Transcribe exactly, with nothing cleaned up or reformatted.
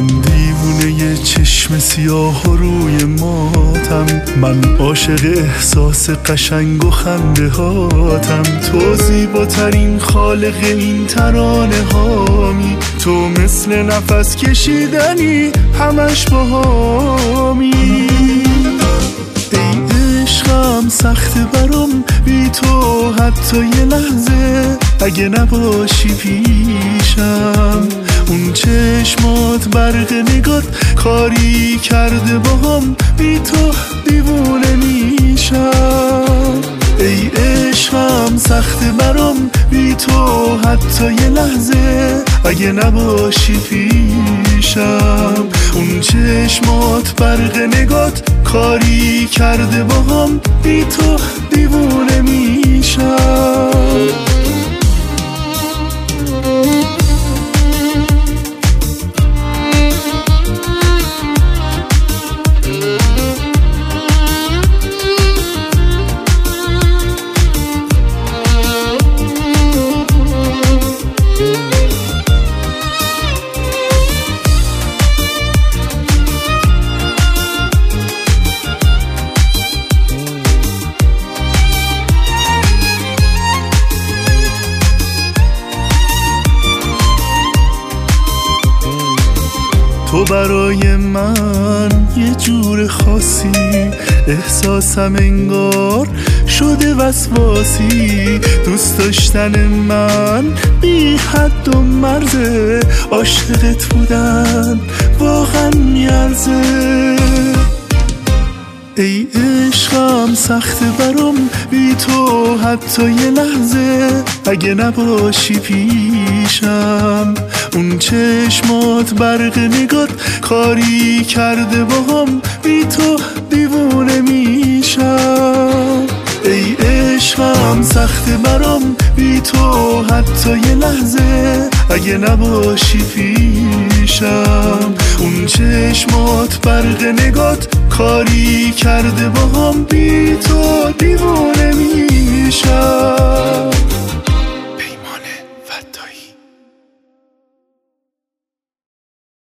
من دیوونه ی چشم سیاه و روی ماتم، من عاشق احساس قشنگ و خنده هاتم. تو زیباترین خالق این ترانه هامی، تو مثل نفس کشیدنی همش باهامی. ای عشقم سخت برام بی تو حتی یه لحظه، اگه نباشی پیشم. اون چشمات برق نگات کاری کرده باهم، بی تو دیوونه میشم. ای عشقم سخت برام بی تو حتی یه لحظه، اگه نباشی پیشم. اون چشمات برق نگات کاری کرده باهم، بی تو دیوونه میشم. تو برای من یه جور خاصی، احساسم انگار شده وسواسی. دوست داشتن من بی حد و مرزه، عاشقت بودن واقعا میارزه. ای عشقم سخت برام بی تو حتی یه لحظه، اگه نباشی پیشم. اون چشمات برق نگات کاری کرده باهم، بی تو دیوونه میشم. ای عشقم سخت برام بی تو حتی یه لحظه، اگه نباشی پیشم. اون چشمات برق نگات کاری کرده باهم، بی تو دیوونه میشم.